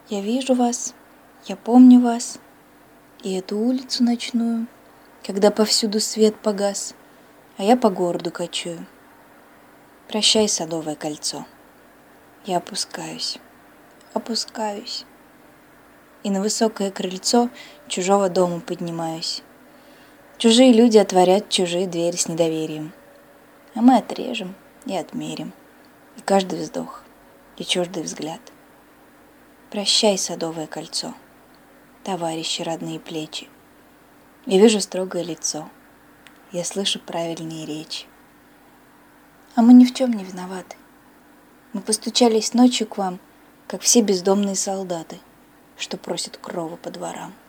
Я вижу вас, я помню вас, и эту улицу ночную, когда повсюду свет погас, а я по городу кочую. Прощай, Садовое кольцо. Я опускаюсь, опускаюсь, и на высокое крыльцо чужого дома поднимаюсь. Чужие люди отворят чужие двери с недоверием, а мы отрежем и отмерим, и каждый вздох, и чуждый взгляд. Прощай, Садовое кольцо, товарищи, родные плечи. Я вижу строгое лицо, я слышу правильные речи. А мы ни в чем не виноваты. Мы постучались ночью к вам, как все бездомные солдаты, что просят крова по дворам.